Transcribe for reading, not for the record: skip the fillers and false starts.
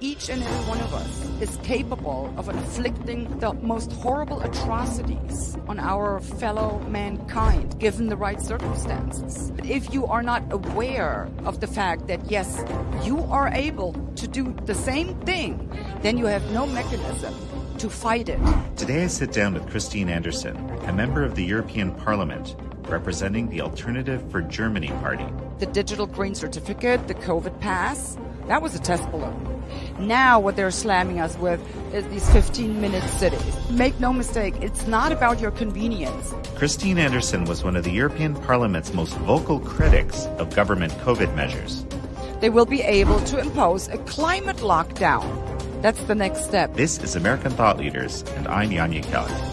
each and every one of us is capable of inflicting the most horrible atrocities on our fellow mankind, given the right circumstances. If you are not aware of the fact that, yes, you are able to do the same thing, then you have no mechanism to fight it. Today I sit down with Christine Anderson, a member of the European Parliament, representing the Alternative for Germany party. The digital green certificate, the COVID pass, that was a test balloon. Now what they're slamming us with is these 15-minute cities. Make no mistake, it's not about your convenience. Christine Anderson was one of the European Parliament's most vocal critics of government COVID measures. They will be able to impose a climate lockdown. That's the next step. This is American Thought Leaders, and I'm Jan Jekielek.